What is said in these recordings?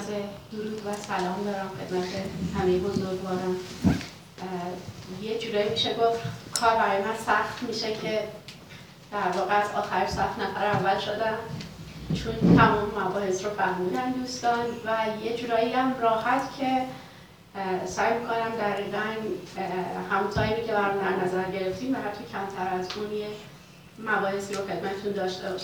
درود و سلام دارم خدمت همه بزرگواران. یه جورایی میشه گفت کار برای من سخت میشه که در واقع از آخر صف نفر اول شدم، چون تمام مباحث رو فهمیدن دوستان، و یه جورایی هم راحت که سعی میکنم دقیقاً همون تایمی که برام در نظر گرفتیم و حتی کمتر از اون یه مباحثی رو خدمتتون داشته باشم.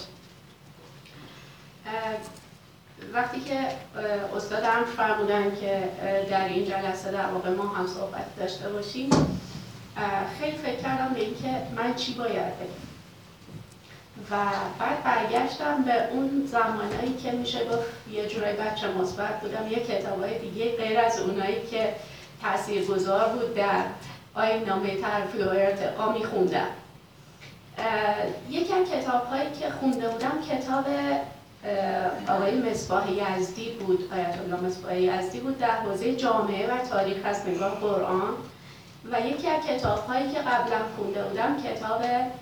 وقتی که استادم فرمودن که در این جلسه در واقع ما هم صحبت داشته باشیم، خیلی فکر کردم به اینکه من چی باید بگم و بعد برگشتم به اون زمانایی که میشه گفت یه جورایی بچه مثبت بودم، یه کتابای دیگه غیر از اونایی که تاثیرگذار بود در آیین‌نامه ترفیع و ارتقا میخوندم. یکی از کتاب‌هایی که خونده بودم کتاب آقای مصباح یزدی بود، آیت الله مصباح یزدی بود، در حوزه جامعه و تاریخ از نگاه قرآن. و یکی از کتاب‌هایی که قبلا خونده بودم کتاب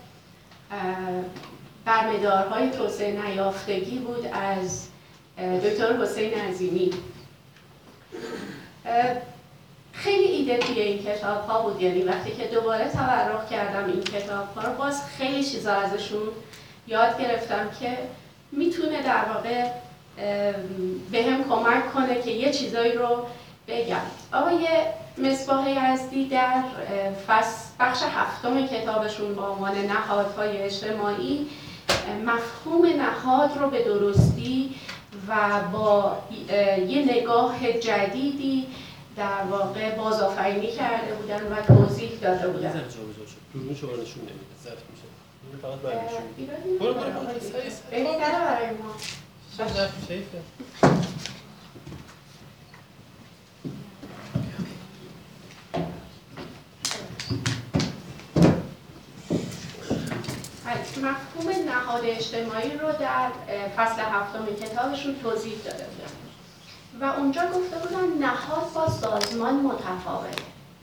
برمدارهای توسعه نیافتگی بود از دکتر حسین عظیمی. خیلی ایده توی این کتاب‌ها بود، یعنی وقتی که دوباره تورق کردم این کتاب‌ها رو، باز خیلی چیزا ازشون یاد گرفتم که میتونه در واقع بهم کمک کنه که یه چیزایی رو بگم. آقای مصباح یزدی در بخش هفتم کتابشون با عنوان نهادهای اجتماعی مفهوم نهاد رو به درستی و با یه نگاه جدیدی در واقع بازآفرینی کرده بودن و توضیح داده بودن. دوربین شما نشون نمیده، ضبط میشه. این فقط برنشون. برو بهتره برای ما. ضبط میشه. مفهوم نهاد اجتماعی رو در فصل هفتم کتابشون توضیح داده بودن و اونجا گفته بودن نهاد با سازمان متفاوته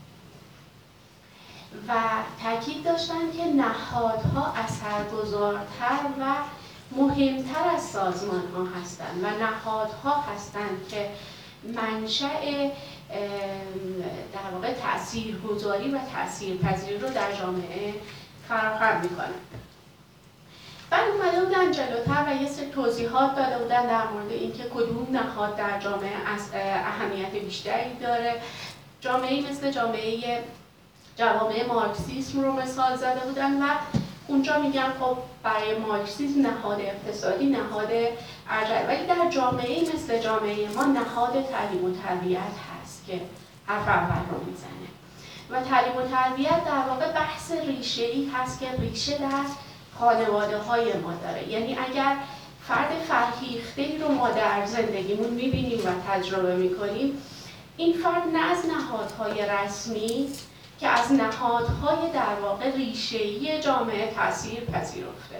و تاکید داشتن که نهادها اثرگذارتر و مهمتر از سازمان ها هستند و نهادها هستند که منشأ در واقع تاثیرگذاری و تاثیرپذیری رو در جامعه فراهم میکنن. بعد اومده بودن جلوتر و یه سری توضیحات داده بودن در مورد اینکه کدوم نهاد در جامعه اهمیت بیشتری داره. جامعه‌ای مثل جوامع مارکسیسم رو مثال زده بودن و اونجا میگن خب برای مارکسیسم نهاد اقتصادی نهاد ارجح، ولی در جامعه‌ای مثل جامعه ما نهاد تعلیم و تربیت هست که حرف اول رو میزنه و تعلیم و تربیت در واقع بحث ریشه‌ای هست که ریشه در خانواده های ما داره. یعنی اگر فرد فرهیخته‌ای رو ما در زندگیمون میبینیم و تجربه میکنیم، این فرد نه از نهادهای رسمی که از نهادهای در واقع ریشه‌ای جامعه تأثیر پذیرفته.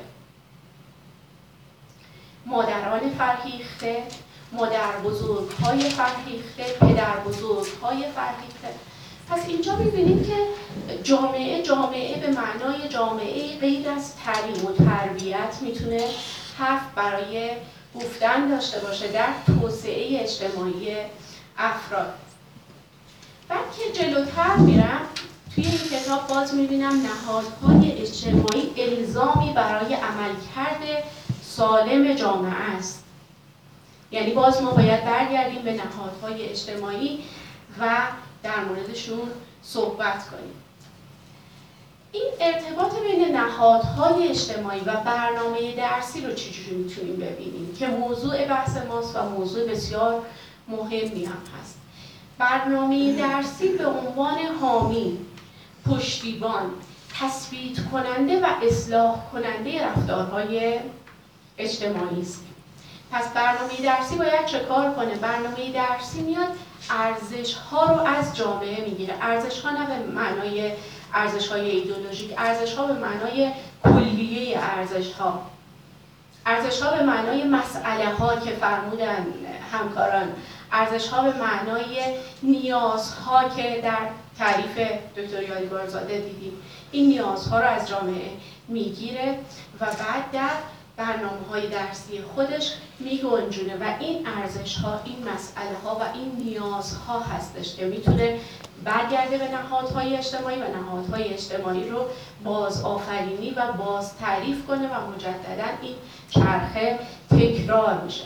مادران فرهیخته، مادر بزرگ‌های فرهیخته، پدر بزرگ‌های فرهیخته. پس اینجا می‌بینیم که جامعه به معنای جامعه غیر از تعلیم و تربیت میتونه حرف برای گفتن داشته باشه در توسعه اجتماعی افراد. بعد که جلوتر میرم توی این کتاب باز می‌بینم نهادهای اجتماعی الزامی برای عملکرد سالم جامعه است. یعنی باز ما باید برگردیم به نهادهای اجتماعی و در موردشون صحبت کنیم. این ارتباط بین نهادهای اجتماعی و برنامه درسی رو چجوری میتونیم ببینیم که موضوع بحث ماست و موضوع بسیار مهمی هم هست. برنامه درسی به عنوان حامی، پشتیبان، تثبیت کننده و اصلاح کننده رفتارهای اجتماعی است. پس برنامه درسی باید چه کار کنه؟ برنامه درسی میاد ارزش‌ها رو از جامعه میگیره. ارزش‌ها نه به معنای ارزش‌های ایدئولوژیک، ارزش‌ها به معنای کلیه ارزش‌ها. ارزش‌ها به معنای مسئله‌ها که فرمودن همکاران، ارزش‌ها به معنای نیازها که در تعریف دکتر یادگارزاده دیدیم. این نیازها رو از جامعه میگیره و بعد در برنامه‌های درسی خودش میگنجونه و این ارزش‌ها، این مسئله‌ها و این نیازها هستش که میتونه برگرده به نهادهای اجتماعی و نهادهای اجتماعی رو باز آفرینی و باز تعریف کنه و مجددا این چرخه تکرار میشه.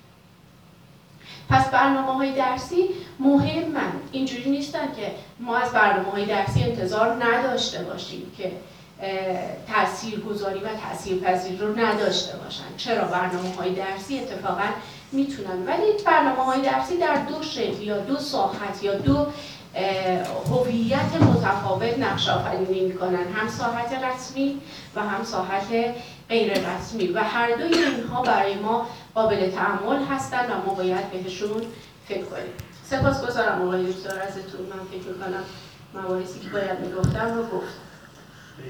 پس برنامه‌های درسی مهمن. اینجوری نیستن که ما از برنامه‌های درسی انتظار نداشته باشیم که تاثیرگذاری و تاثیرپذیری رو نداشته باشن. چرا؟ برنامه‌های درسی اتفاقا میتونن، ولی برنامه‌های درسی در دو شکل یا دو ساحت یا دو هویت متفاوت نقش آفرینی میکنن، هم ساحت رسمی و هم ساحت غیر رسمی و هر دوی اینها برای ما قابل تأمل هستن و ما باید بهشون فکر کنیم. سپاسگزارم آقای دکتر ازتون. من فکر میکنم مباحثی که باید میگفتم رو گفتم.